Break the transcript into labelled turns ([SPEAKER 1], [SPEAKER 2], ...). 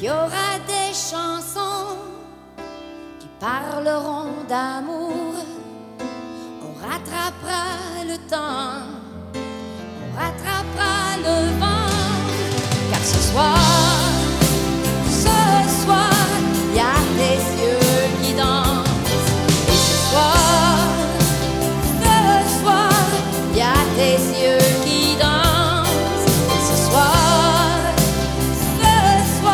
[SPEAKER 1] qu'il y aura des chansons qui parleront d'amour. On rattrapera le temps